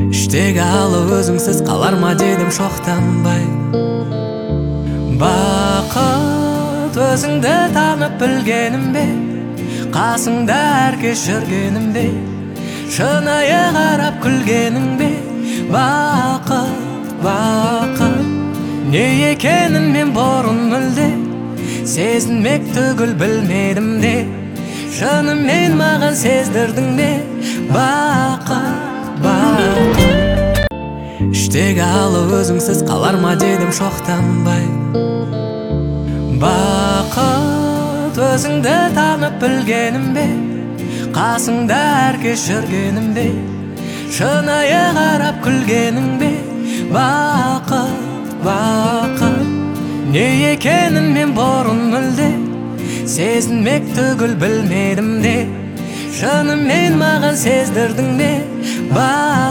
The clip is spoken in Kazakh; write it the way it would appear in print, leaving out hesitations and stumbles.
Іштегі алып өзіңсіз қалар ма дедім шоқтанбай. Бақыт өзіңді танып білгенім бе, қасыңда әркез жүргенім бе, шынайы қарап күлгенің бе. Бақыт, бақыт, не екенін мен бұрын мүлде сезінмек түгіл білмедім де, шынымен маған сездірдің бе. Бақыт, бақыт, іштегі алып өзіңсіз қалар ма дедім шоқтанбай. Бақыт өзіңді танып білгенім бе, қасыңда әркез жүргенім бе, шынайы қарап күлгенің бе. Бақыт, бақыт, не екенін мен бұрын мүлде сезінмек түгіл білмедім де, шынымен маған сездірдің бе.